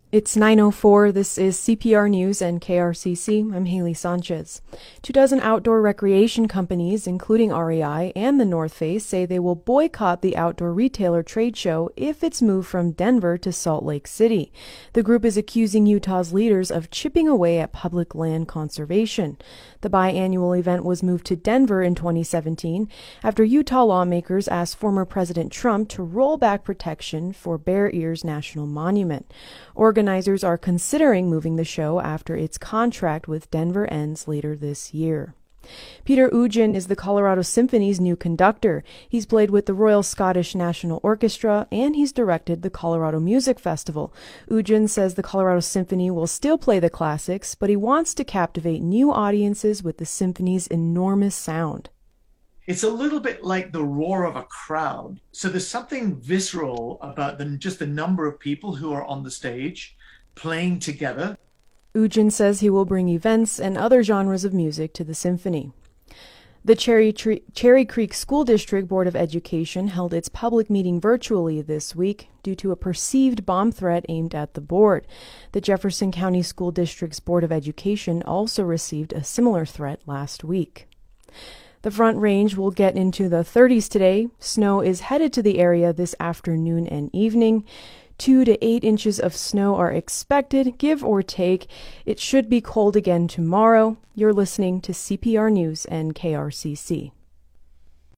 It's 9:04. This is CPR News and KRCC. I'm Haley Sanchez. 24 outdoor recreation companies, including REI and the North Face, say they will boycott the outdoor retailer trade show if it's moved from Denver to Salt Lake City. The group is accusing Utah's leaders of chipping away at public land conservation. The biannual event was moved to Denver in 2017 after Utah lawmakers asked former President Trump to roll back protection for Bear Ears National Monument. Organizers are considering moving the show after its contract with Denver ends later this year. Peter Ugin is the Colorado Symphony's new conductor. He's played with the Royal Scottish National Orchestra, and he's directed the Colorado Music Festival. Ugin says the Colorado Symphony will still play the classics, but he wants to captivate new audiences with the symphony's enormous sound. It's a little bit like the roar of a crowd. So there's something visceral about just the number of people who are on the stage playing together. Ugin says he will bring events and other genres of music to the symphony. The Cherry Creek School District Board of Education held its public meeting virtually this week due to a perceived bomb threat aimed at the board. The Jefferson County School District's Board of Education also received a similar threat last week. The Front Range will get into the 30s today. Snow is headed to the area this afternoon and evening. 2 to 8 inches of snow are expected, give or take. It should be cold again tomorrow. You're listening to CPR News and KRCC.